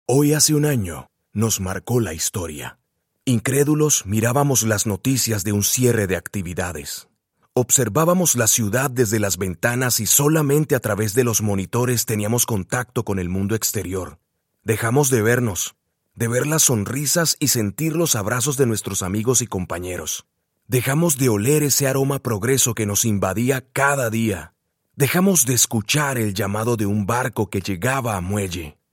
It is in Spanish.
Hoy hace un año nos marcó la historia. Incrédulos mirábamos las noticias de un cierre de actividades. Observábamos la ciudad desde las ventanas y solamente a través de los monitores teníamos contacto con el mundo exterior. Dejamos de vernos, de ver las sonrisas y sentir los abrazos de nuestros amigos y compañeros. Dejamos de oler ese aroma a progreso que nos invadía cada día. Dejamos de escuchar el llamado de un barco que llegaba a muelle.